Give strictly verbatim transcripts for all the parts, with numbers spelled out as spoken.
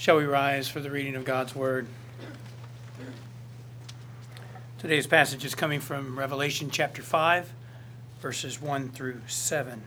Shall we rise for the reading of God's Word? Today's passage is coming from Revelation chapter five, verses one through seven.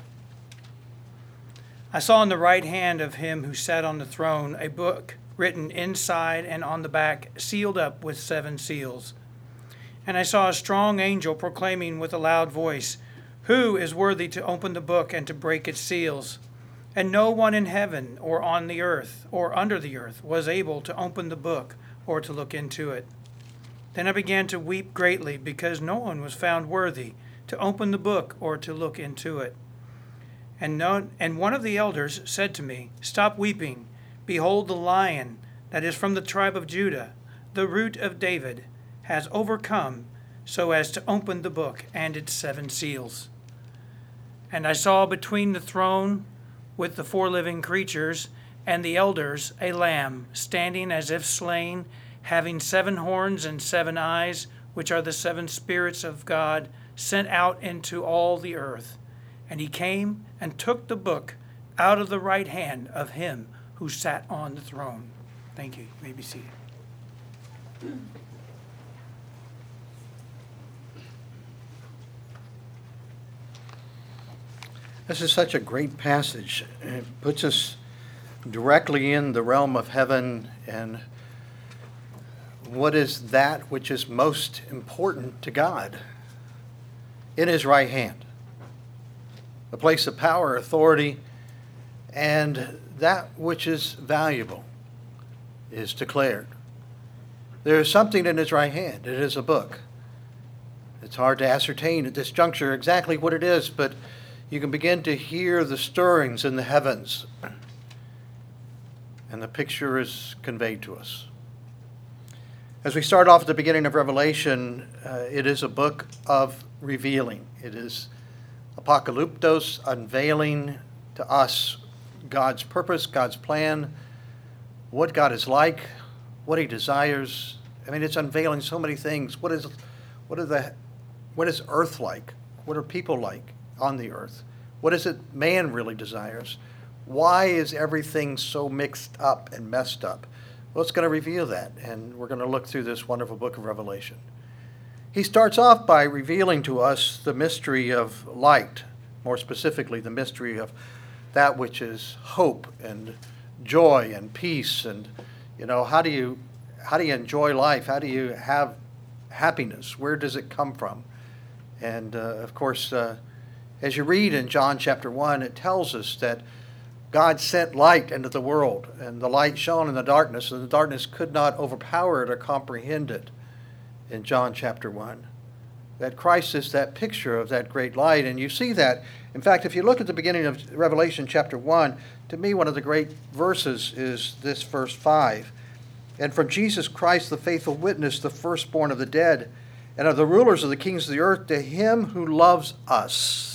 I saw in the right hand of him who sat on the throne a book written inside and on the back, sealed up with seven seals. And I saw a strong angel proclaiming with a loud voice, "Who is worthy to open the book and to break its seals?" And no one in heaven or on the earth or under the earth was able to open the book or to look into it. Then I began to weep greatly because no one was found worthy to open the book or to look into it. And, no, and one of the elders said to me, "Stop weeping. Behold, the Lion that is from the tribe of Judah, the Root of David, has overcome so as to open the book and its seven seals." And I saw between the throne with the four living creatures and the elders a lamb standing as if slain, having seven horns and seven eyes, which are the seven spirits of God sent out into all the earth. And he came and took the book out of the right hand of him who sat on the throne. Thank you. You may be seated. This is such a great passage. It puts us directly in the realm of heaven and what is that which is most important to God in his right hand. The place of power, authority, and that which is valuable is declared. There is something in his right hand. It is a book. It's hard to ascertain at this juncture exactly what it is, but you can begin to hear the stirrings in the heavens, and the picture is conveyed to us. As we start off at the beginning of Revelation, uh, it is a book of revealing. It is apocalyptos, unveiling to us God's purpose, God's plan, what God is like, what he desires. I mean, it's unveiling so many things. What is, what are the, what is earth like? What are people like on the earth? What is it man really desires? Why is everything so mixed up and messed up? Well, it's going to reveal that, and we're going to look through this wonderful book of Revelation. He starts off by revealing to us the mystery of light, more specifically the mystery of that which is hope and joy and peace, and you know, how do you how do you enjoy life? How do you have happiness? Where does it come from? And uh, of course, uh, as you read in John chapter one, it tells us that God sent light into the world, and the light shone in the darkness, and the darkness could not overpower it or comprehend it in John chapter one. That Christ is that picture of that great light, and you see that. In fact, if you look at the beginning of Revelation chapter one, to me one of the great verses is this verse five. "And from Jesus Christ, the faithful witness, the firstborn of the dead, and of the rulers of the kings of the earth, to him who loves us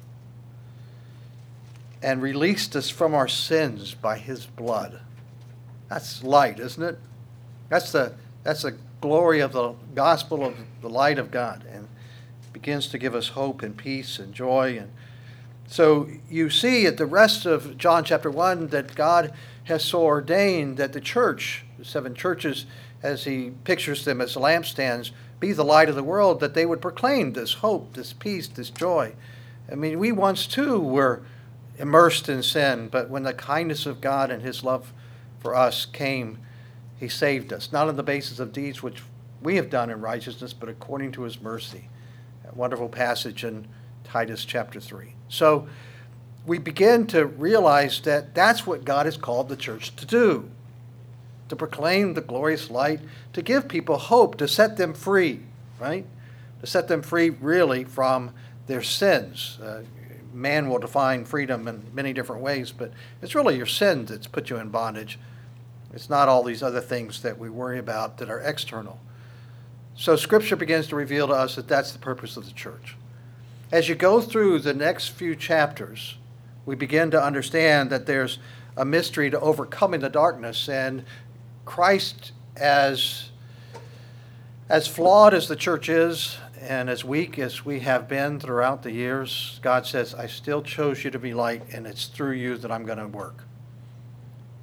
and released us from our sins by his blood." That's light, isn't it? That's the that's the glory of the gospel of the light of God, and it begins to give us hope and peace and joy. And so you see at the rest of John chapter one that God has so ordained that the church, the seven churches, as he pictures them as lampstands, be the light of the world, that they would proclaim this hope, this peace, this joy. I mean, we once too were immersed in sin, but when the kindness of God and his love for us came, he saved us, not on the basis of deeds which we have done in righteousness, but according to his mercy. That wonderful passage in Titus chapter three. So we begin to realize that that's what God has called the church to do, to proclaim the glorious light, to give people hope, to set them free, right? To set them free really from their sins. Uh, Man will define freedom in many different ways, but it's really your sin that's put you in bondage. It's not all these other things that we worry about that are external. So Scripture begins to reveal to us that that's the purpose of the church. As you go through the next few chapters, we begin to understand that there's a mystery to overcoming the darkness, and Christ, as, as flawed as the church is, and as weak as we have been throughout the years, God says, I still chose you to be light, and it's through you that I'm going to work.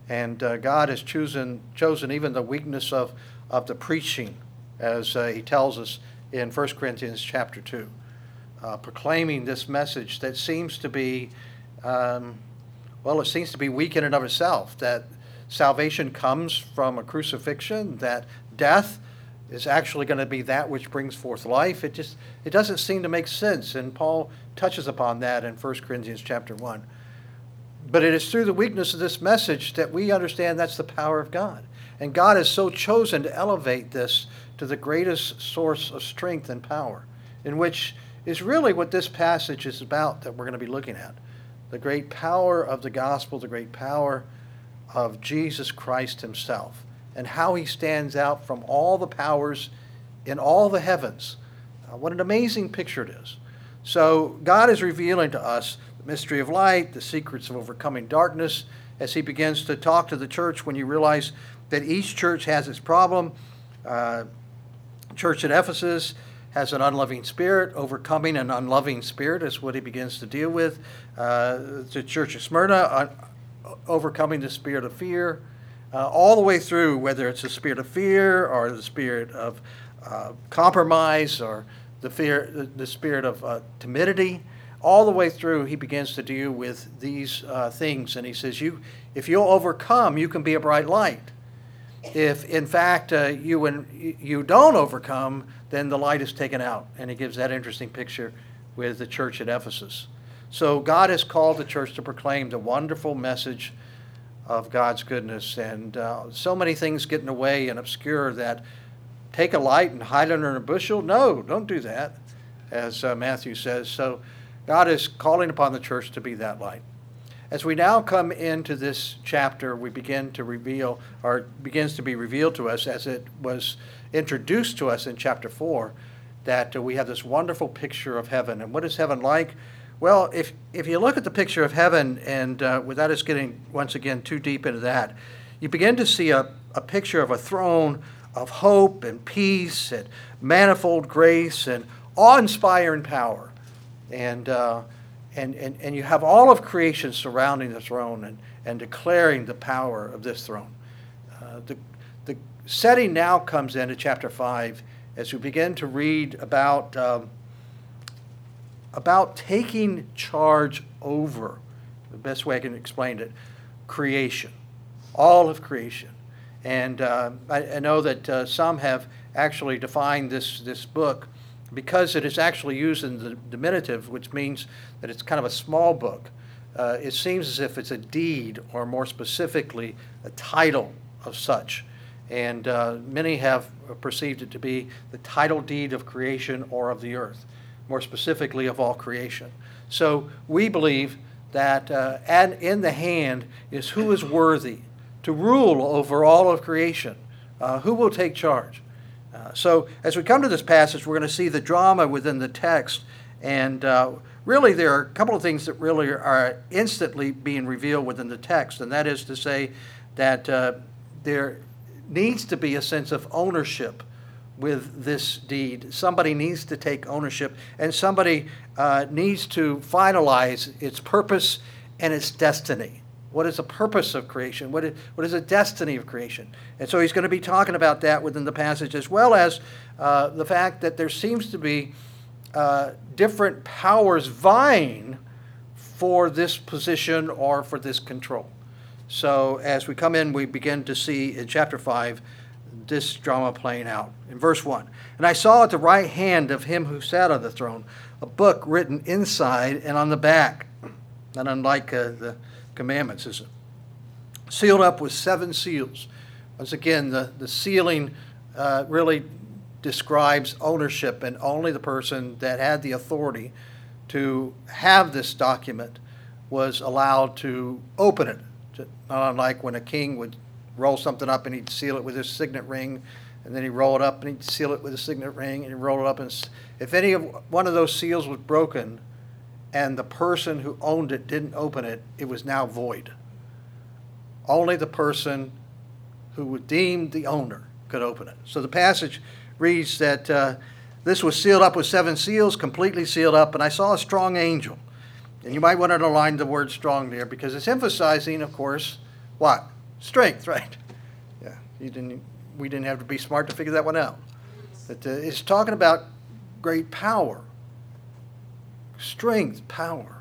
And uh, God has chosen, chosen even the weakness of, of the preaching, as uh, he tells us in First Corinthians chapter two, uh, proclaiming this message that seems to be, um, well, it seems to be weak in and of itself, that salvation comes from a crucifixion, that death is actually going to be that which brings forth life. It just, it doesn't seem to make sense, and Paul touches upon that in First Corinthians chapter one. But it is through the weakness of this message that we understand that's the power of God. And God has so chosen to elevate this to the greatest source of strength and power, in which is really what this passage is about that we're going to be looking at. The great power of the gospel, the great power of Jesus Christ himself, and how he stands out from all the powers in all the heavens. Uh, what an amazing picture it is. So God is revealing to us the mystery of light, the secrets of overcoming darkness, as he begins to talk to the church when you realize that each church has its problem. Uh, church at Ephesus has an unloving spirit. Overcoming an unloving spirit is what he begins to deal with. Uh, the church of Smyrna, uh, overcoming the spirit of fear. Uh, all the way through, whether it's the spirit of fear or the spirit of uh, compromise or the fear, the, the spirit of uh, timidity, all the way through, he begins to deal with these uh, things. And he says, "You, if you'll overcome, you can be a bright light. If, in fact, uh, you when you don't overcome, then the light is taken out." And he gives that interesting picture with the church at Ephesus. So God has called the church to proclaim the wonderful message of God's goodness, and uh, so many things get in the way and obscure that. Take a light and hide it under a bushel? No, don't do that, as uh, Matthew says. So God is calling upon the church to be that light. As we now come into this chapter, we begin to reveal, or begins to be revealed to us as it was introduced to us in chapter four, that uh, we have this wonderful picture of heaven. And what is heaven like? Well, if if you look at the picture of heaven, and uh, without us getting once again too deep into that, you begin to see a, a picture of a throne of hope and peace and manifold grace and awe-inspiring power. And, uh, and, and, and you have all of creation surrounding the throne and, and declaring the power of this throne. Uh, the, the setting now comes into chapter five as we begin to read about, um, about taking charge over, the best way I can explain it, creation, all of creation. And uh, I, I know that uh, some have actually defined this, this book because it is actually used in the diminutive, which means that it's kind of a small book. Uh, it seems as if it's a deed, or more specifically, a title of such. And uh, many have perceived it to be the title deed of creation or of the earth, more specifically of all creation. So we believe that uh, and in the hand is who is worthy to rule over all of creation. Uh, who will take charge? Uh, so as we come to this passage, we're going to see the drama within the text. And uh, really there are a couple of things that really are instantly being revealed within the text. And that is to say that uh, there needs to be a sense of ownership with this deed. Somebody needs to take ownership, and somebody uh, needs to finalize its purpose and its destiny. What is the purpose of creation? What is, what is the destiny of creation? And so he's going to be talking about that within the passage, as well as uh, the fact that there seems to be uh, different powers vying for this position or for this control. So as we come in, we begin to see in chapter five this drama playing out. In verse one, "And I saw at the right hand of him who sat on the throne a book written inside and on the back," not unlike uh, the commandments, is it? "Sealed up with seven seals." Once again, the, the sealing uh, really describes ownership, and only the person that had the authority to have this document was allowed to open it. Not unlike when a king would roll something up and he'd seal it with his signet ring, and then he'd roll it up and he'd seal it with his signet ring, and he'd roll it up. And if any of one of those seals was broken, and the person who owned it didn't open it, it was now void. Only the person who was deemed the owner could open it. So the passage reads that uh, this was sealed up with seven seals, completely sealed up, and I saw a strong angel. And you might want to underline the word strong there, because it's emphasizing, of course, what? Strength, right? Yeah, you didn't. We didn't have to be smart to figure that one out. But uh, it's talking about great power, strength, power.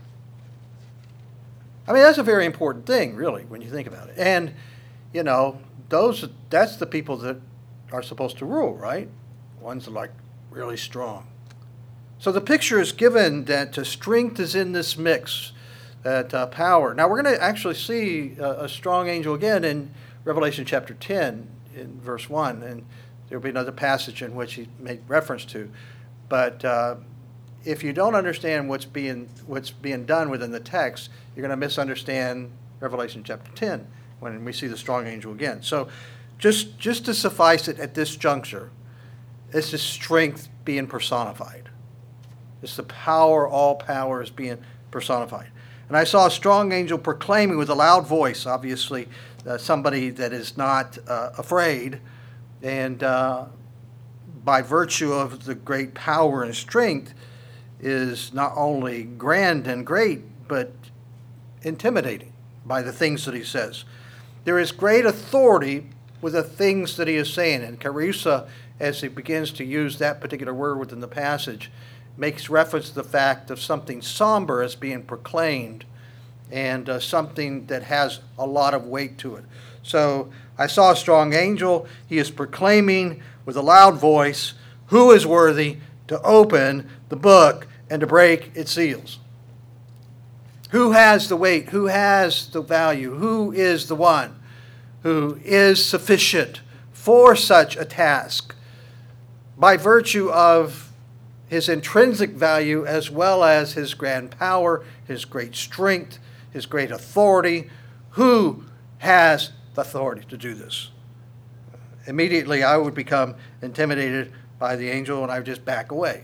I mean, that's a very important thing, really, when you think about it. And you know, those that's the people that are supposed to rule, right? Ones that are like really strong. So the picture is given that uh, strength is in this mix, that uh, power. Now we're going to actually see a, a strong angel again in Revelation chapter ten, in verse one, and there will be another passage in which he made reference to. But uh, if you don't understand what's being what's being done within the text, you're going to misunderstand Revelation chapter ten when we see the strong angel again. So just just to suffice it at this juncture, this is strength being personified. It's the power, all power is being personified. And I saw a strong angel proclaiming with a loud voice, obviously uh, somebody that is not uh, afraid, and uh, by virtue of the great power and strength is not only grand and great, but intimidating by the things that he says. There is great authority with the things that he is saying. And Carusa, as he begins to use that particular word within the passage, makes reference to the fact of something somber as being proclaimed and uh, something that has a lot of weight to it. So I saw a strong angel. He is proclaiming with a loud voice, who is worthy to open the book and to break its seals? Who has the weight? Who has the value? Who is the one who is sufficient for such a task by virtue of his intrinsic value as well as his grand power, his great strength, his great authority? Who has the authority to do this? Immediately I would become intimidated by the angel and I would just back away.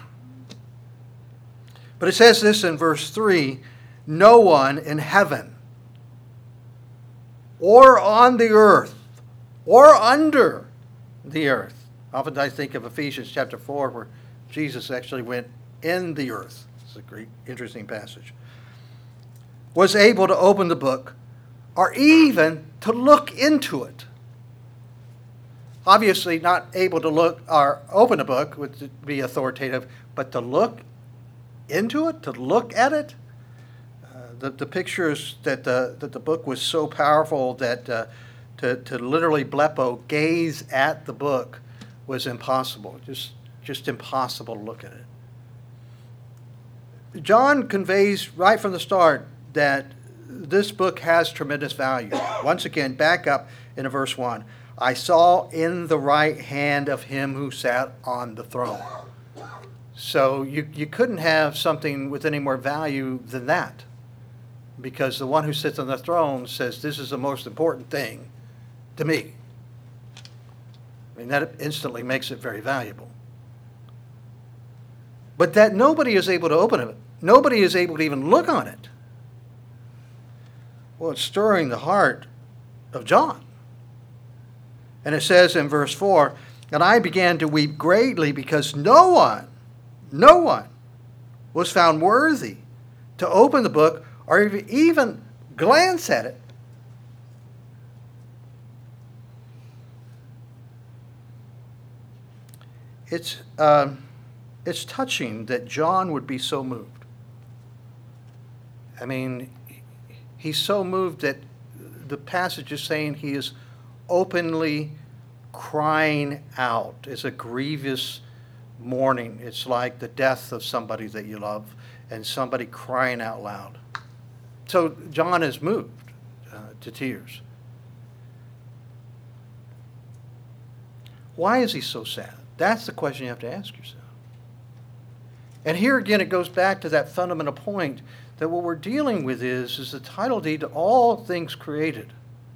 But it says this in verse three, no one in heaven or on the earth or under the earth. Often I think of Ephesians chapter four where Jesus actually went in the earth. It's a great, interesting passage. Was able to open the book or even to look into it. Obviously not able to look or open a book would be authoritative, but to look into it, to look at it. Uh, the, the pictures that the, that the book was so powerful that uh, to, to literally blepo, gaze at the book, was impossible. Just Just impossible to look at it. John conveys right from the start that this book has tremendous value. Once again, back up in verse one. I saw in the right hand of him who sat on the throne. So you, you couldn't have something with any more value than that, because the one who sits on the throne says, this is the most important thing to me. I mean, that instantly makes it very valuable. But that nobody is able to open it. Nobody is able to even look on it. Well, it's stirring the heart of John. And it says in verse four, and I began to weep greatly because no one, no one was found worthy to open the book or even glance at it. It's... Um, It's touching that John would be so moved. I mean, he's so moved that the passage is saying he is openly crying out. It's a grievous mourning. It's like the death of somebody that you love and somebody crying out loud. So John is moved uh, to tears. Why is he so sad? That's the question you have to ask yourself. And here again, it goes back to that fundamental point that what we're dealing with is, is the title deed to all things created.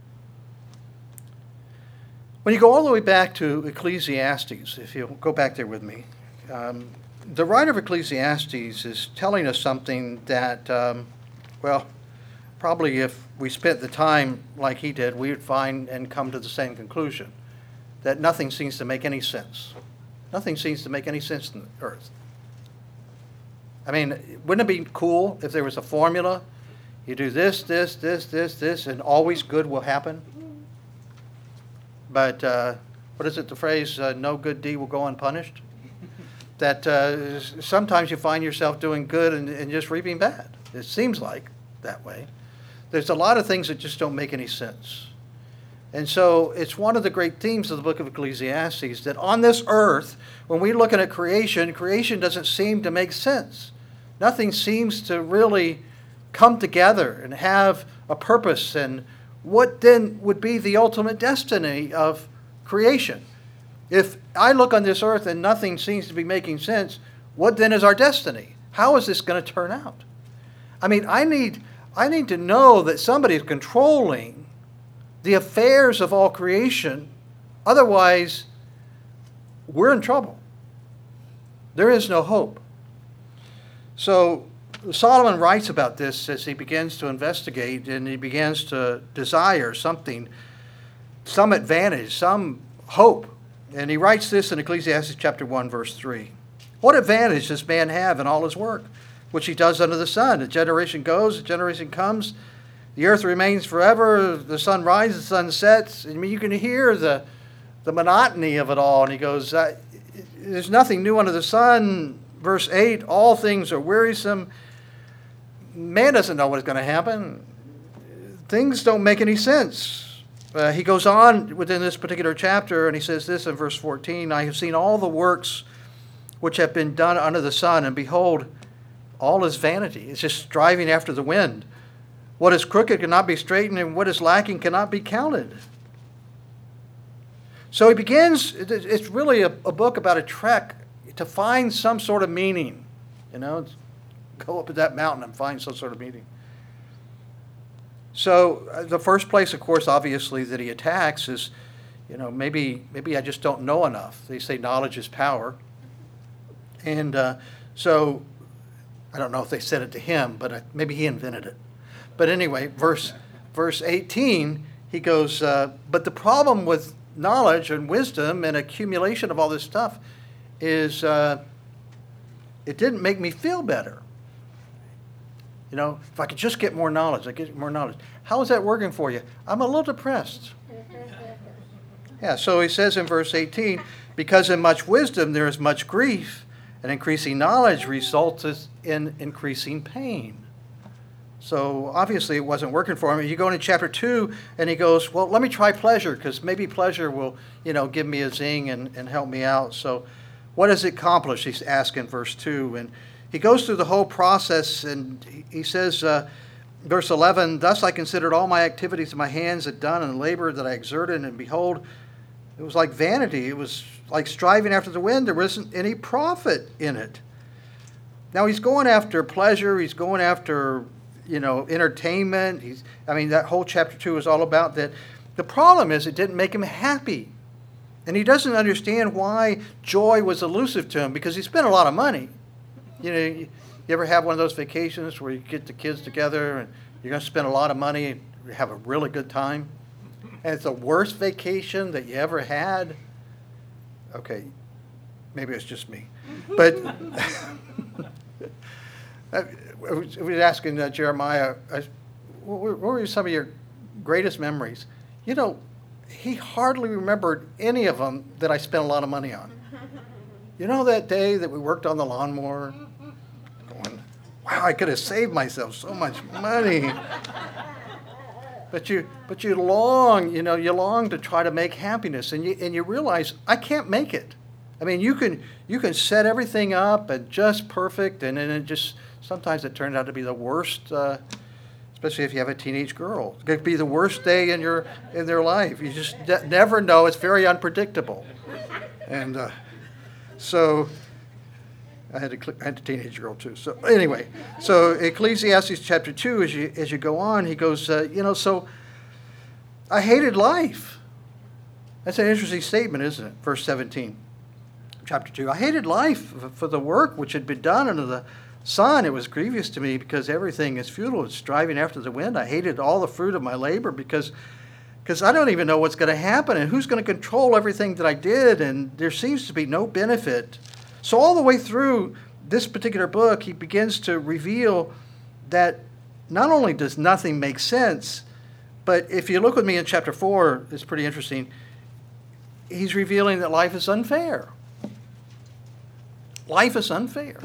When you go all the way back to Ecclesiastes, if you'll go back there with me, um, the writer of Ecclesiastes is telling us something that, um, well, probably if we spent the time like he did, we would find and come to the same conclusion, that nothing seems to make any sense. Nothing seems to make any sense in the earth. I mean, wouldn't it be cool if there was a formula You do this, this, this, this, this, and always good will happen. But uh, what is it, the phrase, uh, no good deed will go unpunished? That uh, sometimes you find yourself doing good and, and just reaping bad. It seems like that way. There's a lot of things that just don't make any sense. And so it's one of the great themes of the book of Ecclesiastes that on this earth, when we're looking at creation, creation doesn't seem to make sense. Nothing seems to really come together and have a purpose. And what then would be the ultimate destiny of creation? If I look on this earth and nothing seems to be making sense, what then is our destiny? How is this going to turn out? I mean, I need, I need to know that somebody is controlling the affairs of all creation. Otherwise, we're in trouble. There is no hope. So Solomon writes about this as he begins to investigate and he begins to desire something, some advantage, some hope. And he writes this in Ecclesiastes chapter one, verse three. What advantage does man have in all his work, which he does under the sun? A generation goes, a generation comes. The earth remains forever. The sun rises, the sun sets. I mean, you can hear the, the monotony of it all. And he goes, uh, there's nothing new under the sun. Verse eight, all things are wearisome. Man doesn't know what's going to happen. Things don't make any sense. Uh, he goes on within this particular chapter, and he says this in verse fourteen, I have seen all the works which have been done under the sun, and behold, all is vanity. It's just striving after the wind. What is crooked cannot be straightened, and what is lacking cannot be counted. So he begins, it's really a, a book about a trek to find some sort of meaning. You know, go up to that mountain and find some sort of meaning. So uh, the first place, of course, obviously, that he attacks is, you know, maybe maybe I just don't know enough. They say knowledge is power. And uh, so I don't know if they said it to him, but uh, maybe he invented it. But anyway, verse verse eighteen, he goes, uh, but the problem with knowledge and wisdom and accumulation of all this stuff is uh, it didn't make me feel better. You know, if I could just get more knowledge, I get more knowledge. How is that working for you? I'm a little depressed. Yeah, so he says in verse eighteen, because in much wisdom there is much grief, and increasing knowledge results in increasing pain. So obviously it wasn't working for him. You go into chapter two, and he goes, well, let me try pleasure, because maybe pleasure will, you know, give me a zing and, and help me out. So what does it accomplish? He's asking verse two. And he goes through the whole process, and he says, uh, verse eleven, thus I considered all my activities that my hands had done and the labor that I exerted, and behold, it was like vanity. It was like striving after the wind. There wasn't any profit in it. Now he's going after pleasure. He's going after, you know, entertainment. He's, I mean, that whole chapter two is all about that. The problem is it didn't make him happy. And he doesn't understand why joy was elusive to him, because he spent a lot of money. You know, you, you ever have one of those vacations where you get the kids together and you're going to spend a lot of money and have a really good time? And it's the worst vacation that you ever had? Okay, maybe it's just me. But I was asking uh, Jeremiah, I, what were some of your greatest memories? You know, he hardly remembered any of them that I spent a lot of money on. You know that day that we worked on the lawnmower? Going, wow, I could have saved myself so much money. But you, but you long, you know, you long to try to make happiness, and you and you realize I can't make it. I mean, you can you can set everything up and just perfect, and then it just sometimes it turns out to be the worst. Uh, especially if you have a teenage girl, it could be the worst day in your in their life. You just ne- never know. It's very unpredictable, and uh, so. I had, a, I had a teenage girl too. So anyway, so Ecclesiastes chapter two, as you as you go on, he goes, uh, you know, so I hated life. That's an interesting statement, isn't it? Verse seventeen, chapter two. I hated life for the work which had been done under the sun. It was grievous to me because everything is futile. It's striving after the wind. I hated all the fruit of my labor because because I don't even know what's going to happen and who's going to control everything that I did, and there seems to be no benefit. So all the way through this particular book, he begins to reveal that not only does nothing make sense, but if you look with me in chapter four, it's pretty interesting. He's revealing that life is unfair. Life is unfair.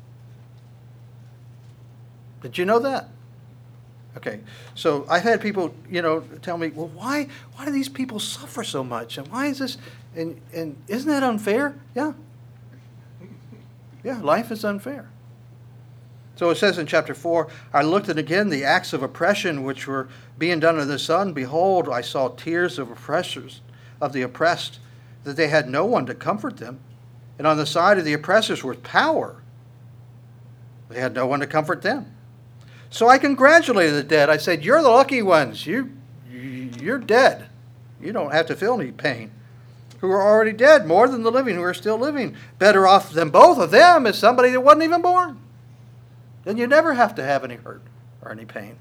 Did you know that? Okay, so I've had people, you know, tell me, well, why, why do these people suffer so much, and why is this, and and isn't that unfair? Yeah, yeah, life is unfair. So it says in chapter four, I looked at again the acts of oppression which were being done under the sun. Behold, I saw tears of oppressors, of the oppressed, that they had no one to comfort them, and on the side of the oppressors was power. They had no one to comfort them. So I congratulated the dead. I said, you're the lucky ones. You, you're dead. You don't have to feel any pain. Who are already dead, more than the living who are still living. Better off than both of them is somebody that wasn't even born. Then you never have to have any hurt or any pain.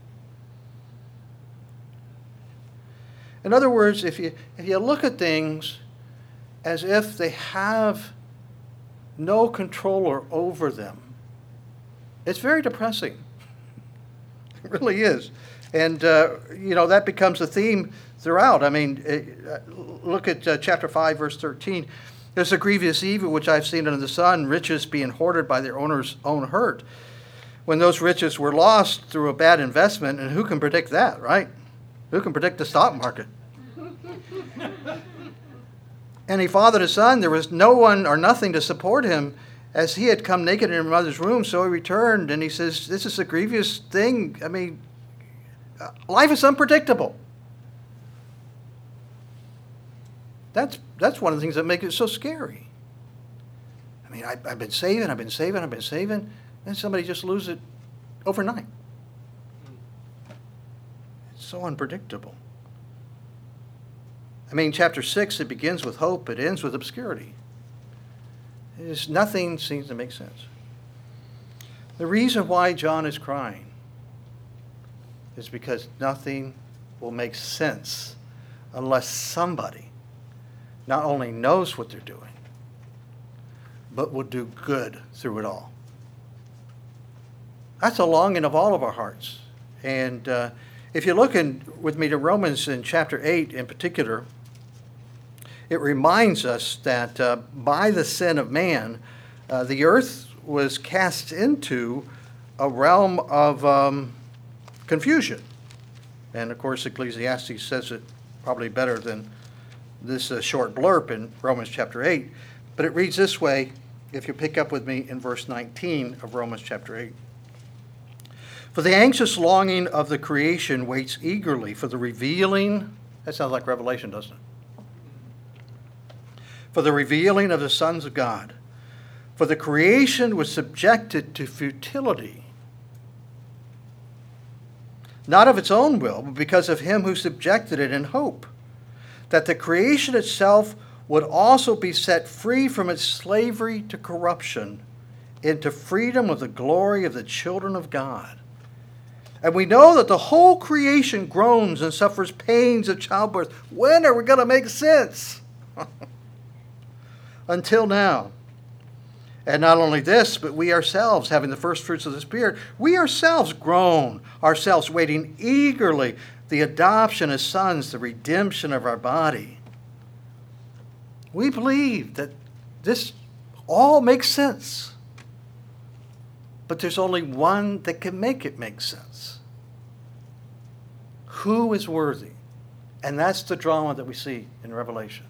In other words, if you, if you look at things as if they have no controller over them, it's very depressing. It really is. And, uh, you know, that becomes a theme throughout. I mean, uh, look at uh, chapter five, verse thirteen. There's a grievous evil which I've seen under the sun, riches being hoarded by their owner's own hurt. When those riches were lost through a bad investment, and who can predict that, right? Who can predict the stock market? And he fathered a son. There was no one or nothing to support him, as he had come naked in his mother's womb. So he returned, and he says, this is a grievous thing. I mean, life is unpredictable. That's, that's one of the things that make it so scary. I mean, I, I've been saving, I've been saving, I've been saving, and somebody just loses it overnight. It's so unpredictable. I mean, chapter six, it begins with hope, it ends with obscurity. It's, nothing seems to make sense. The reason why John is crying is because nothing will make sense unless somebody not only knows what they're doing, but will do good through it all. That's a longing of all of our hearts. And uh, if you look in, with me to Romans in chapter eight in particular, it reminds us that uh, by the sin of man, uh, the earth was cast into a realm of um, confusion. And of course, Ecclesiastes says it probably better than this uh, short blurb in Romans chapter eight. But it reads this way, if you pick up with me in verse nineteen of Romans chapter eight. For the anxious longing of the creation waits eagerly for the revealing, that sounds like Revelation, doesn't it? For the revealing of the sons of God. For the creation was subjected to futility, not of its own will, but because of him who subjected it, in hope that the creation itself would also be set free from its slavery to corruption into freedom of the glory of the children of God. And we know that the whole creation groans and suffers pains of childbirth. When are we going to make sense? Until now. And not only this, but we ourselves, having the first fruits of the Spirit, we ourselves groan, ourselves waiting eagerly the adoption as sons, the redemption of our body. We believe that this all makes sense. But there's only one that can make it make sense. Who is worthy? And that's the drama that we see in Revelation.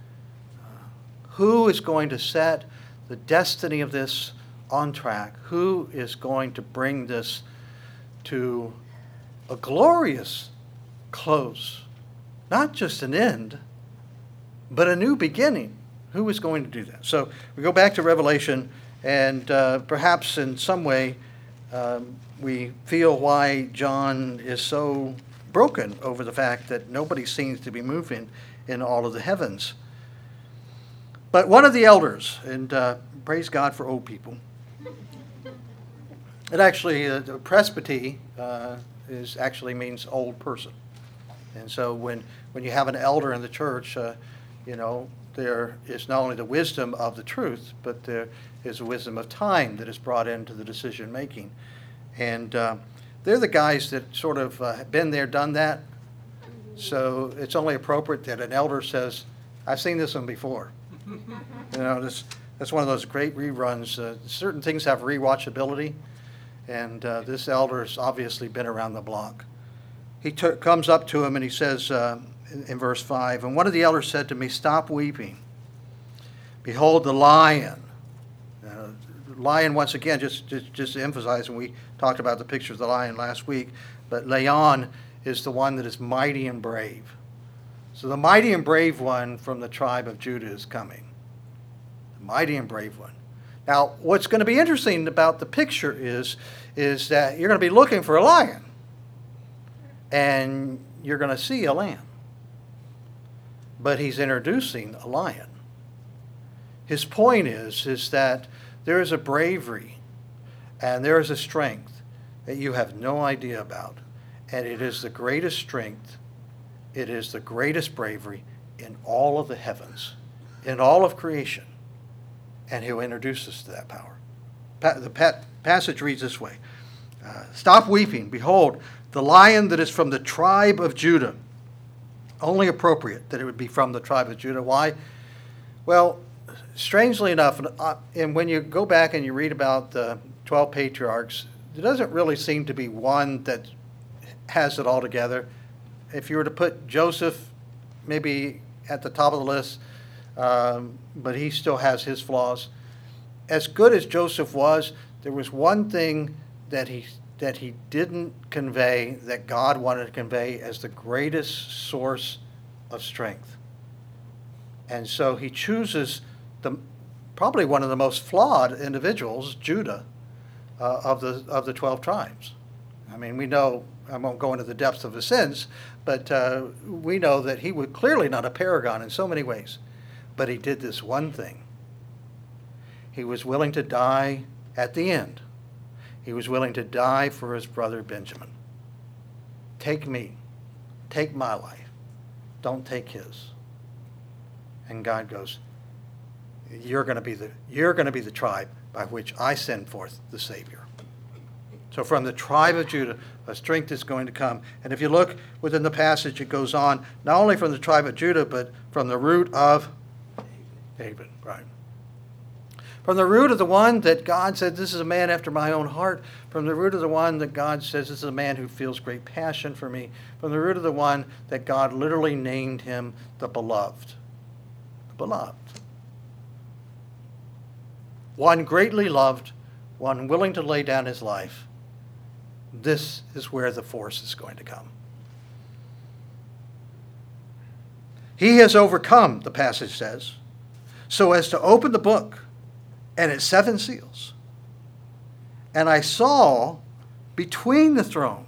Who is going to set the destiny of this on track? Who is going to bring this to a glorious close? Not just an end, but a new beginning. Who is going to do that? So we go back to Revelation, and uh, perhaps in some way um, we feel why John is so broken over the fact that nobody seems to be moving in all of the heavens. But one of the elders, and uh, praise God for old people. It actually, uh, the presbyty uh, is actually means old person. And so when, when you have an elder in the church, uh, you know, there is not only the wisdom of the truth, but there is a wisdom of time that is brought into the decision making. And uh, they're the guys that sort of uh, been there, done that. So it's only appropriate that an elder says, I've seen this one before. You know, this, that's one of those great reruns. Uh, certain things have rewatchability, and uh, this elder's obviously been around the block. He t- comes up to him and he says uh, in, in verse five, and one of the elders said to me, stop weeping. Behold the lion. Uh, lion, once again, just, just, just to emphasize, and we talked about the picture of the lion last week, but Leon is the one that is mighty and brave. So the mighty and brave one from the tribe of Judah is coming. The mighty and brave one. Now, what's going to be interesting about the picture is, is that you're going to be looking for a lion, and you're going to see a lamb. But he's introducing a lion. His point is, is that there is a bravery and there is a strength that you have no idea about. And it is the greatest strength, it is the greatest bravery in all of the heavens, in all of creation. And he'll introduce us to that power. Pa- the pa- passage reads this way. Uh, Stop weeping. Behold, the lion that is from the tribe of Judah. Only appropriate that it would be from the tribe of Judah. Why? Well, strangely enough, uh, and when you go back and you read about the twelve patriarchs, there doesn't really seem to be one that has it all together. If you were to put Joseph maybe at the top of the list, um, but he still has his flaws. As good as Joseph was, there was one thing that he that he didn't convey that God wanted to convey as the greatest source of strength. And so he chooses the probably one of the most flawed individuals, Judah, uh, of the of the twelve tribes. I mean, we know, I won't go into the depths of his sins, but uh, we know that he was clearly not a paragon in so many ways. But he did this one thing. He was willing to die at the end. He was willing to die for his brother Benjamin. Take me. Take my life. Don't take his. And God goes, you're going to be the you're going to be the tribe by which I send forth the Savior. So from the tribe of Judah, a strength is going to come. And if you look within the passage, it goes on, not only from the tribe of Judah, but from the root of David, right? From the root of the one that God said, this is a man after my own heart. From the root of the one that God says, this is a man who feels great passion for me. From the root of the one that God literally named him the beloved. The beloved. One greatly loved, one willing to lay down his life. This is where the force is going to come. He has overcome, the passage says, so as to open the book and its seven seals. And I saw between the throne.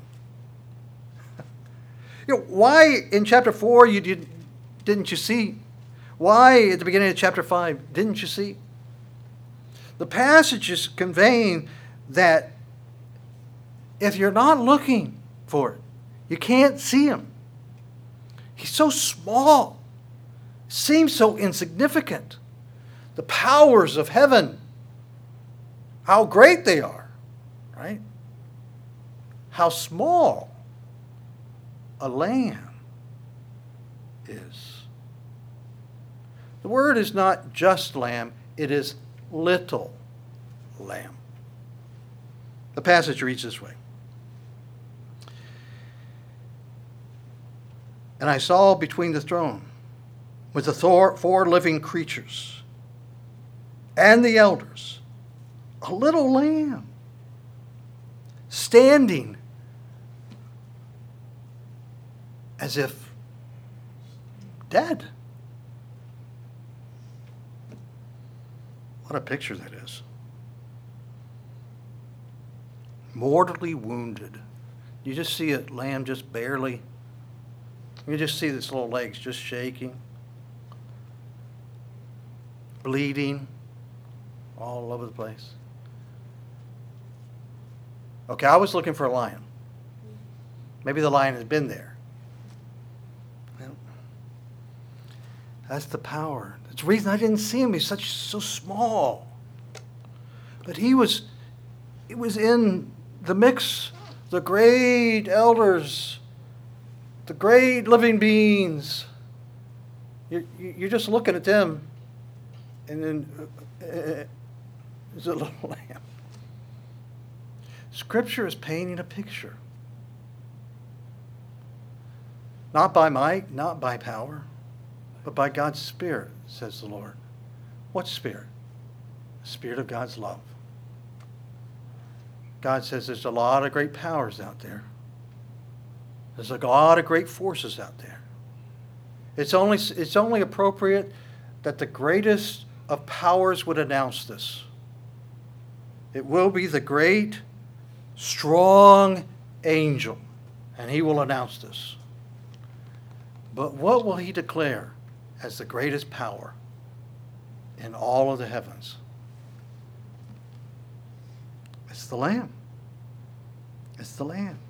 You know, why in chapter four you did, didn't you see? Why at the beginning of chapter five didn't you see? The passage is conveying that if you're not looking for it, you can't see him. He's so small, seems so insignificant. The powers of heaven, how great they are, right? How small a lamb is. The word is not just lamb, it is little lamb. The passage reads this way. And I saw between the throne with the four living creatures and the elders a little lamb standing as if dead. What a picture that is. Mortally wounded. You just see a lamb just barely. You just see its little legs just shaking, bleeding all over the place. Okay, I was looking for a lion. Maybe the lion has been there. Well, that's the power. That's the reason I didn't see him. He's such so small. But he was, it was in the mix the great elders, the great living beings. You're, you're just looking at them, and then uh, there's a little lamb. Scripture is painting a picture. Not by might, not by power, but by God's Spirit, says the Lord. What Spirit? The Spirit of God's love. God says there's a lot of great powers out there. There's a lot of great forces out there. It's only, it's only appropriate that the greatest of powers would announce this. It will be the great, strong angel, and he will announce this. But what will he declare as the greatest power in all of the heavens? It's the Lamb. It's the Lamb.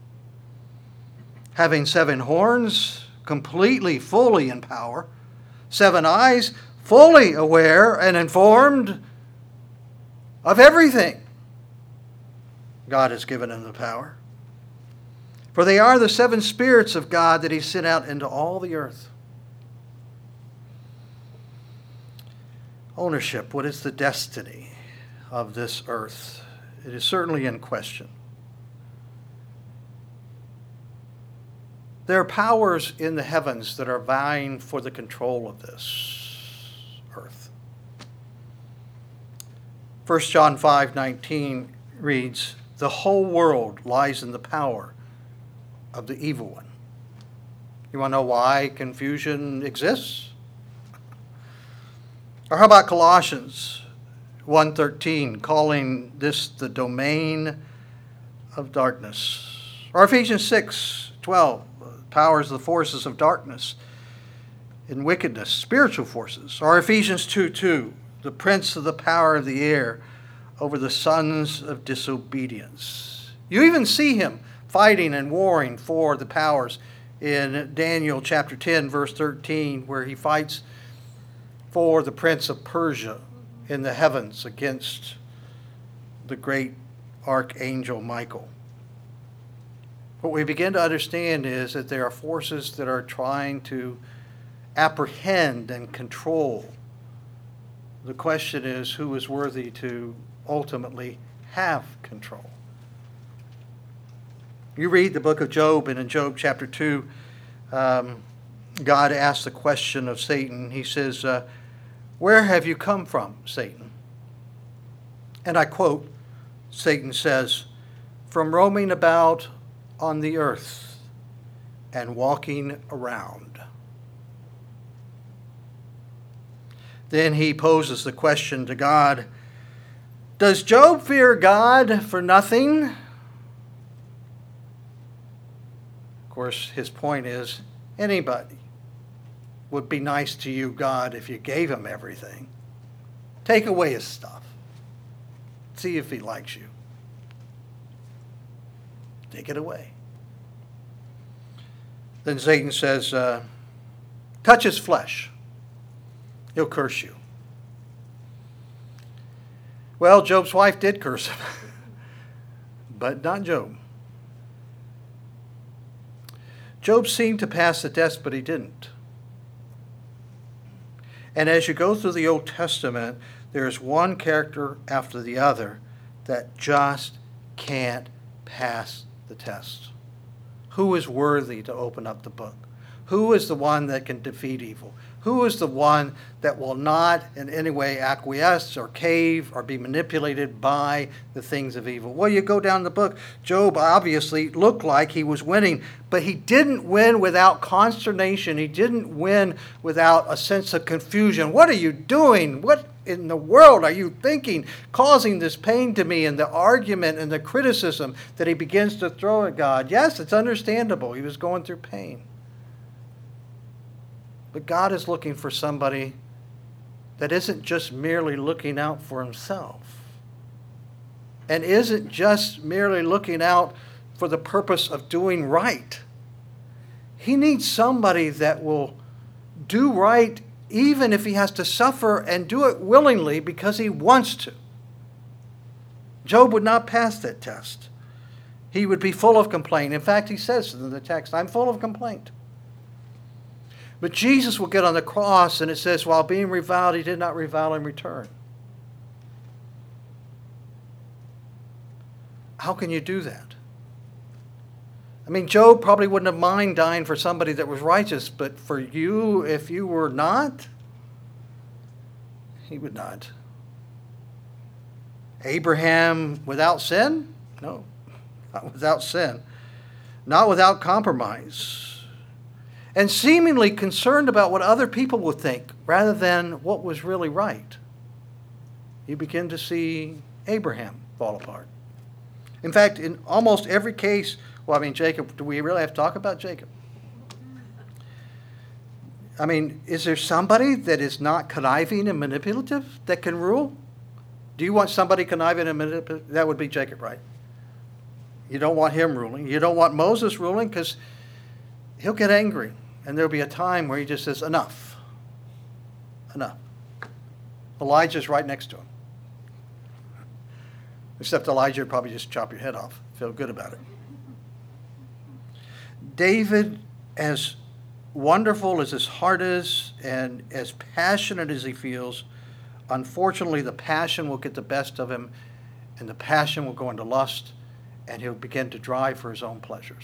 Having seven horns, completely, fully in power, seven eyes, fully aware and informed of everything God has given him the power. For they are the seven spirits of God that he sent out into all the earth. Ownership, what is the destiny of this earth? It is certainly in question. There are powers in the heavens that are vying for the control of this earth. First John five nineteen reads, "The whole world lies in the power of the evil one." You want to know why confusion exists? Or how about Colossians one thirteen, calling this the domain of darkness? Or Ephesians six twelve, powers of the forces of darkness in wickedness, spiritual forces. Or Ephesians two two, the prince of the power of the air over the sons of disobedience. You even see him fighting and warring for the powers in Daniel chapter ten, verse thirteen, where he fights for the prince of Persia in the heavens against the great archangel Michael. What we begin to understand is that there are forces that are trying to apprehend and control. The question is, who is worthy to ultimately have control? You read the book of Job, and in Job chapter two, um, God asks the question of Satan. He says, uh, "Where have you come from, Satan?" And I quote, Satan says, "From roaming about on the earth and walking around." Then he poses the question to God, does Job fear God for nothing? Of course, his point is, anybody would be nice to you, God, if you gave him everything. Take away his stuff. See if he likes you. Take it away. Then Satan says, uh, touch his flesh. He'll curse you. Well, Job's wife did curse him, but not Job. Job seemed to pass the test, but he didn't. And as you go through the Old Testament, there's one character after the other that just can't pass the test. Who is worthy to open up the book? Who is the one that can defeat evil? Who is the one that will not in any way acquiesce or cave or be manipulated by the things of evil? Well, you go down the book, Job obviously looked like he was winning, but he didn't win without consternation. He didn't win without a sense of confusion. What are you doing? What in the world are you thinking, causing this pain to me? And the argument and the criticism that he begins to throw at God. Yes, it's understandable. He was going through pain. But God is looking for somebody that isn't just merely looking out for himself and isn't just merely looking out for the purpose of doing right. He needs somebody that will do right even if he has to suffer, and do it willingly because he wants to. Job would not pass that test. He would be full of complaint. In fact, he says in the text, I'm full of complaint. But Jesus will get on the cross, and it says, while being reviled, he did not revile in return. How can you do that? I mean, Job probably wouldn't have minded dying for somebody that was righteous, but for you, if you were not, he would not. Abraham without sin? No, not without sin. Not without compromise. And seemingly concerned about what other people would think rather than what was really right. You begin to see Abraham fall apart. In fact, in almost every case, well, I mean, Jacob, do we really have to talk about Jacob? I mean, is there somebody that is not conniving and manipulative that can rule? Do you want somebody conniving and manipulative? That would be Jacob, right? You don't want him ruling. You don't want Moses ruling because he'll get angry. And there'll be a time where he just says, enough. Enough. Elijah's right next to him. Except Elijah would probably just chop your head off. Feel good about it. David, as wonderful as his heart is and as passionate as he feels, unfortunately the passion will get the best of him, and the passion will go into lust, and he'll begin to drive for his own pleasures.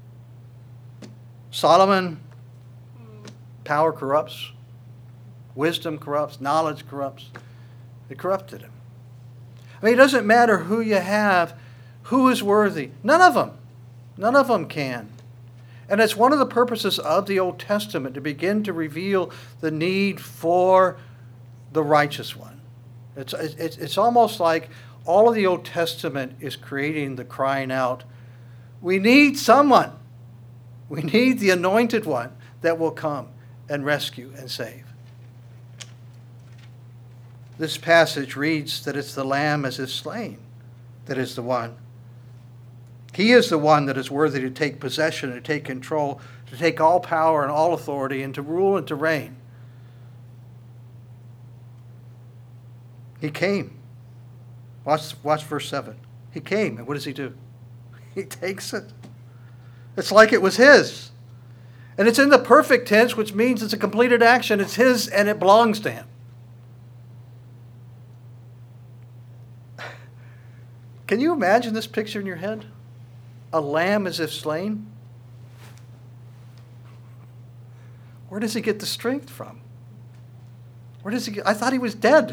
Solomon, power corrupts, wisdom corrupts, knowledge corrupts. It corrupted him. I mean, it doesn't matter who you have, who is worthy. None of them. None of them can. And it's one of the purposes of the Old Testament to begin to reveal the need for the righteous one. It's, it's, it's almost like all of the Old Testament is creating the crying out, we need someone. We need the anointed one that will come and rescue and save. This passage reads that it's the Lamb as is slain that is the one. He is the one that is worthy to take possession, to take control, to take all power and all authority, and to rule and to reign. He came. Watch, watch verse seven. He came, and what does he do? He takes it. It's like it was his. And it's in the perfect tense, which means it's a completed action. It's his, and it belongs to him. Can you imagine this picture in your head? A lamb as if slain? Where does he get the strength from? Where does he get? I thought he was dead.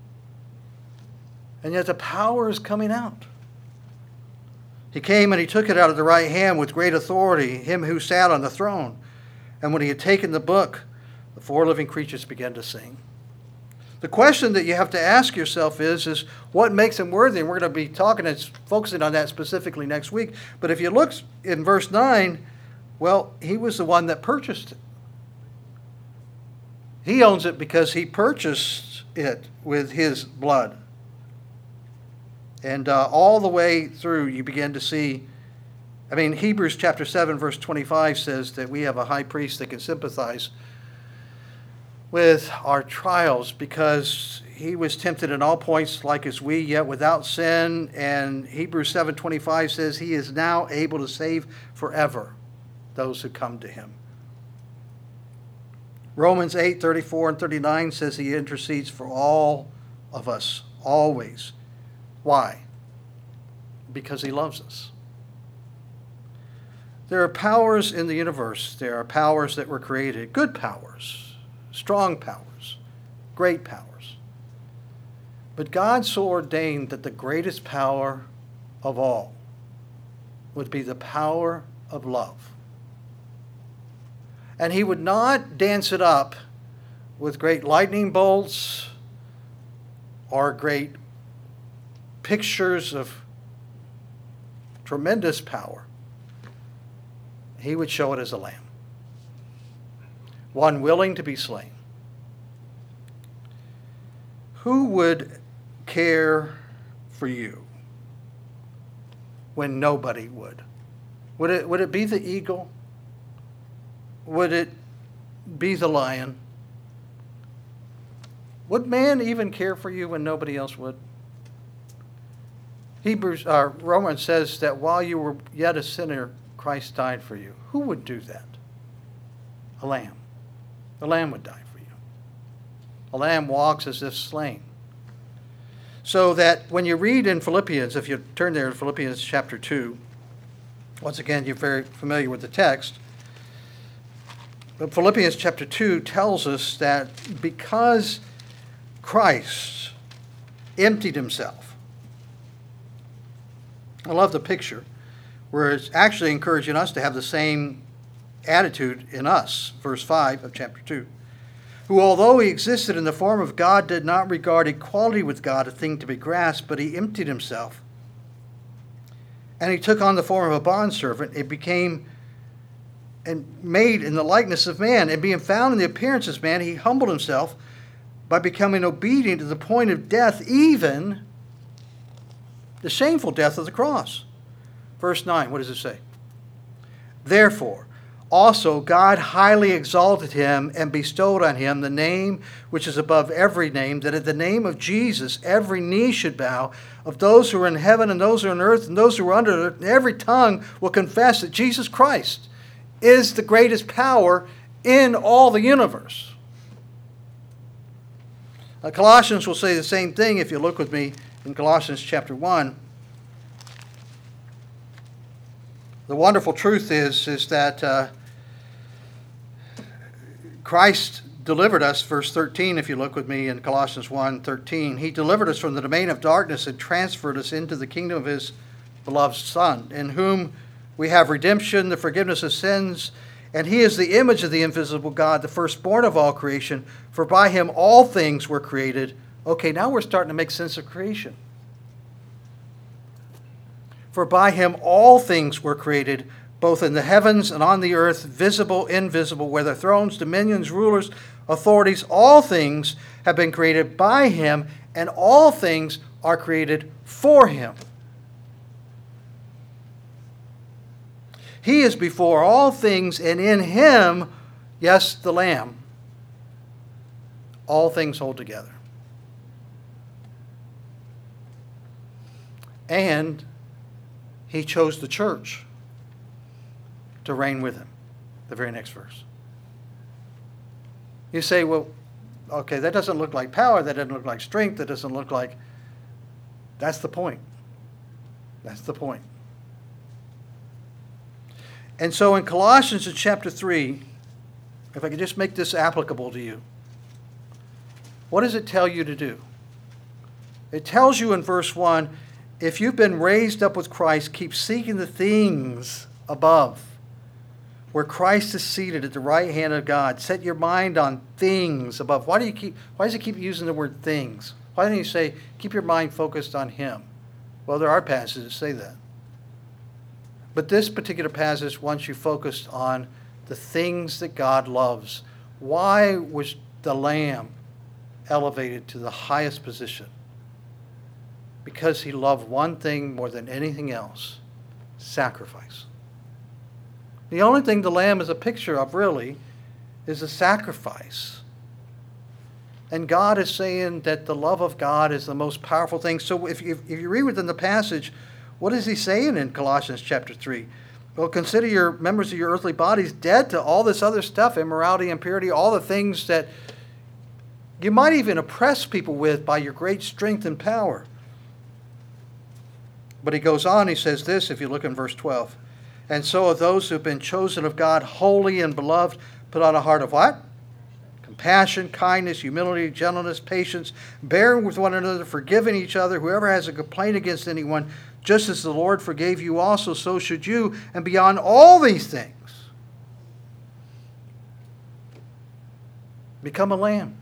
And yet the power is coming out. He came and he took it out of the right hand with great authority, him who sat on the throne. And when he had taken the book, the four living creatures began to sing. The question that you have to ask yourself is, is what makes him worthy? And we're going to be talking and focusing on that specifically next week. But if you look in verse nine, well, he was the one that purchased it. He owns it because he purchased it with his blood. And uh, all the way through, you begin to see, I mean, Hebrews chapter seven, verse twenty-five says that we have a high priest that can sympathize with our trials because he was tempted in all points like as we, yet without sin. And Hebrews seven twenty-five says he is now able to save forever those who come to him. Romans eight thirty-four and thirty-nine says he intercedes for all of us, always. Why? Because he loves us. There are powers in the universe. There are powers that were created, good powers. Strong powers, great powers. But God so ordained that the greatest power of all would be the power of love. And he would not dance it up with great lightning bolts or great pictures of tremendous power. He would show it as a lamb. One willing to be slain. Who would care for you when nobody would? Would it, would it be the eagle? Would it be the lion? Would man even care for you when nobody else would? Hebrews, uh, Romans says that while you were yet a sinner, Christ died for you. Who would do that? A lamb. The lamb would die for you. A lamb walks as if slain. So that when you read in Philippians, if you turn there in Philippians chapter two, once again, you're very familiar with the text. But Philippians chapter two tells us that because Christ emptied himself, I love the picture, where it's actually encouraging us to have the same attitude in us. Verse five of chapter two. Who, although he existed in the form of God, did not regard equality with God a thing to be grasped, but he emptied himself. And he took on the form of a bondservant. It became and made in the likeness of man. And being found in the appearance of man, he humbled himself by becoming obedient to the point of death, even the shameful death of the cross. Verse nine, what does it say? Therefore, also God highly exalted him and bestowed on him the name which is above every name, that at the name of Jesus every knee should bow, of those who are in heaven and those who are on earth and those who are under earth, and every tongue will confess that Jesus Christ is the greatest power in all the universe. Uh, Colossians will say the same thing if you look with me in Colossians chapter one. The wonderful truth is, is that uh, Christ delivered us, verse thirteen, if you look with me in Colossians one thirteen. He delivered us from the domain of darkness and transferred us into the kingdom of his beloved Son, in whom we have redemption, the forgiveness of sins, and he is the image of the invisible God, the firstborn of all creation, for by him all things were created. Okay, now we're starting to make sense of creation. For by him all things were created, both in the heavens and on the earth, visible, invisible, whether thrones, dominions, rulers, authorities, all things have been created by him, and all things are created for him. He is before all things, and in him, yes, the Lamb, all things hold together. And he chose the church to reign with him. The very next verse. You say, well, okay, that doesn't look like power, that doesn't look like strength, that doesn't look like... That's the point. That's the point. And so in Colossians in chapter three, if I could just make this applicable to you, what does it tell you to do? It tells you in verse one, if you've been raised up with Christ, keep seeking the things above, where Christ is seated at the right hand of God. Set your mind on things above. Why do you keep? Why does it keep using the word things? Why don't you say, keep your mind focused on him? Well, there are passages that say that. But this particular passage wants you focused on the things that God loves. Why was the Lamb elevated to the highest position? Because he loved one thing more than anything else: sacrifice. The only thing the Lamb is a picture of, really, is a sacrifice. And God is saying that the love of God is the most powerful thing. So if you, if you read within the passage, what is he saying in Colossians chapter three? Well, consider your members of your earthly bodies dead to all this other stuff, immorality, impurity, all the things that you might even oppress people with by your great strength and power. But he goes on, he says this, if you look in verse twelve. And so of those who have been chosen of God, holy and beloved, put on a heart of what? Compassion, kindness, humility, gentleness, patience, bearing with one another, forgiving each other. Whoever has a complaint against anyone, just as the Lord forgave you also, so should you. And beyond all these things, become a lamb.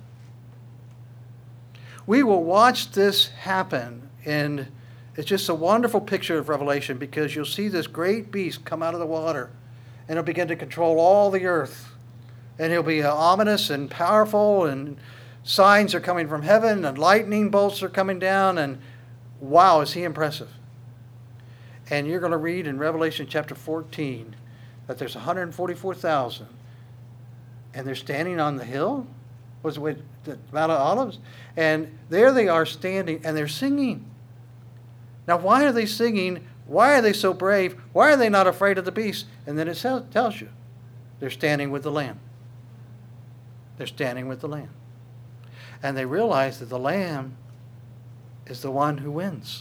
We will watch this happen, and it's just a wonderful picture of Revelation, because you'll see this great beast come out of the water, and he'll begin to control all the earth. And he'll be ominous and powerful, and signs are coming from heaven, and lightning bolts are coming down, and wow, is he impressive. And you're going to read in Revelation chapter fourteen that there's one hundred forty-four thousand, and they're standing on the hill, was it the Mount of Olives? And there they are standing, and they're singing. Now, why are they singing? Why are they so brave? Why are they not afraid of the beast? And then it tells you they're standing with the Lamb. They're standing with the Lamb. And they realize that the Lamb is the one who wins.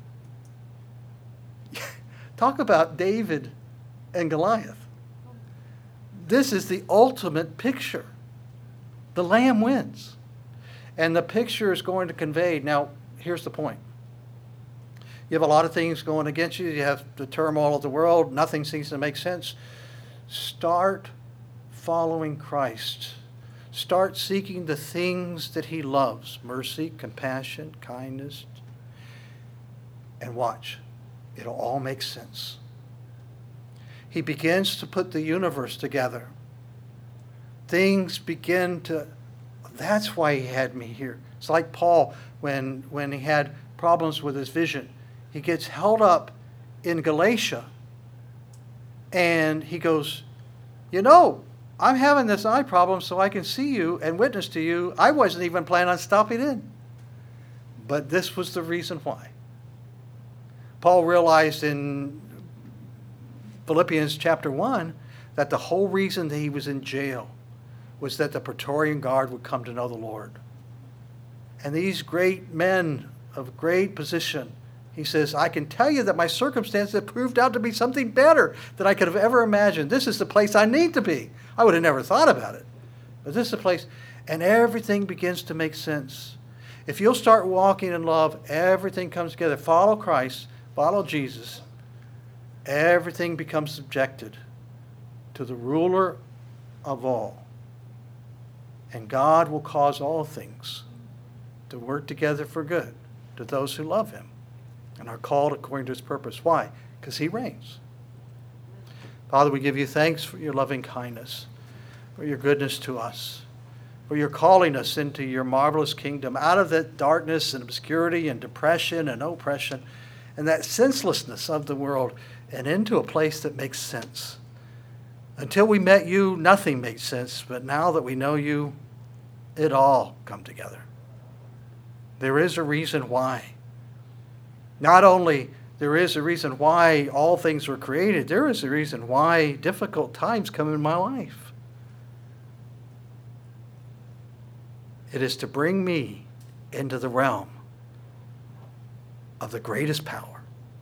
Talk about David and Goliath. This is the ultimate picture. The Lamb wins. And the picture is going to convey. Now, here's the point. You have a lot of things going against you. You have the turmoil of the world. Nothing seems to make sense. Start following Christ. Start seeking the things that he loves. Mercy, compassion, kindness. And watch. It'll all make sense. He begins to put the universe together. Things begin to... That's why he had me here. It's like Paul when, when he had problems with his vision. He gets held up in Galatia. And he goes, you know, I'm having this eye problem so I can see you and witness to you. I wasn't even planning on stopping in. But this was the reason why. Paul realized in Philippians chapter one that the whole reason that he was in jail was that the Praetorian Guard would come to know the Lord. And these great men of great position, he says, I can tell you that my circumstances have proved out to be something better than I could have ever imagined. This is the place I need to be. I would have never thought about it. But this is the place. And everything begins to make sense. If you'll start walking in love, everything comes together. Follow Christ. Follow Jesus. Everything becomes subjected to the ruler of all. And God will cause all things to work together for good to those who love him and are called according to his purpose. Why? Because he reigns. Father, we give you thanks for your loving kindness, for your goodness to us, for your calling us into your marvelous kingdom, out of that darkness and obscurity and depression and oppression and that senselessness of the world, and into a place that makes sense. Until we met you, nothing made sense, but now that we know you, it all come together. There is a reason why. Not only there is a reason why all things were created, there is a reason why difficult times come in my life. It is to bring me into the realm of the greatest power.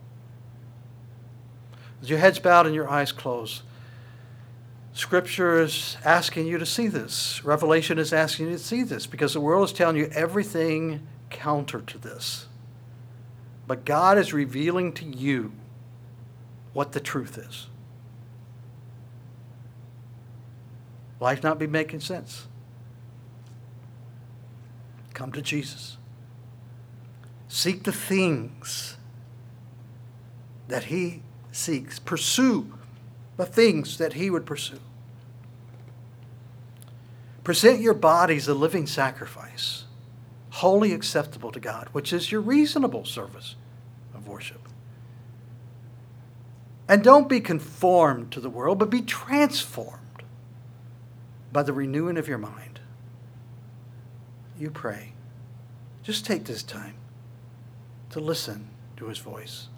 With your heads bowed and your eyes closed, Scripture is asking you to see this. Revelation is asking you to see this because the world is telling you everything counter to this. But God is revealing to you what the truth is. Life not be making sense. Come to Jesus. Seek the things that he seeks. Pursue the things that he would pursue. Present your bodies a living sacrifice, wholly acceptable to God, which is your reasonable service of worship. And don't be conformed to the world, but be transformed by the renewing of your mind. You pray. Just take this time to listen to his voice.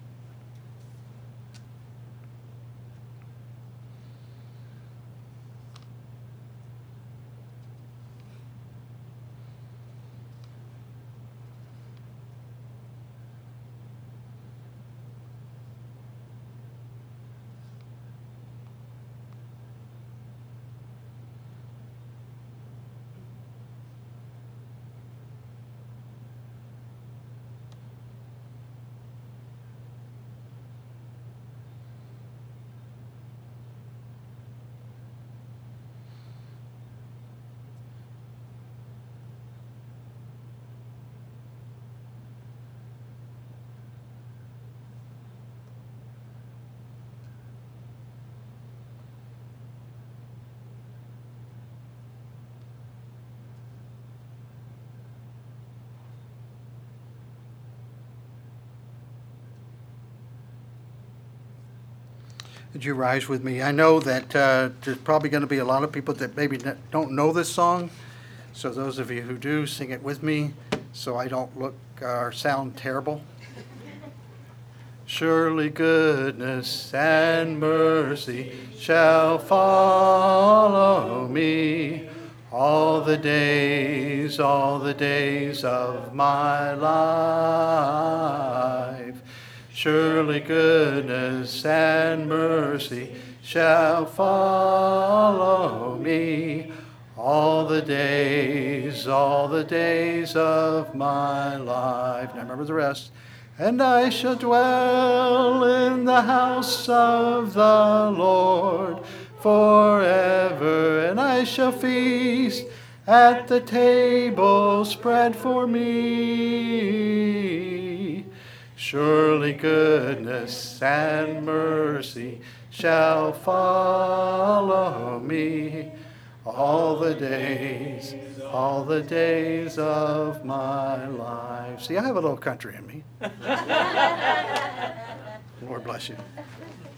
Would you rise with me? I know that uh, there's probably going to be a lot of people that maybe don't know this song. So those of you who do, sing it with me so I don't look or sound terrible. Surely goodness and mercy shall follow me all the days, all the days of my life. Surely goodness and mercy shall follow me all the days, all the days of my life. Now remember the rest. And I shall dwell in the house of the Lord forever, and I shall feast at the table spread for me. Surely goodness and mercy shall follow me all the days, all the days of my life. See, I have a little country in me. Lord bless you.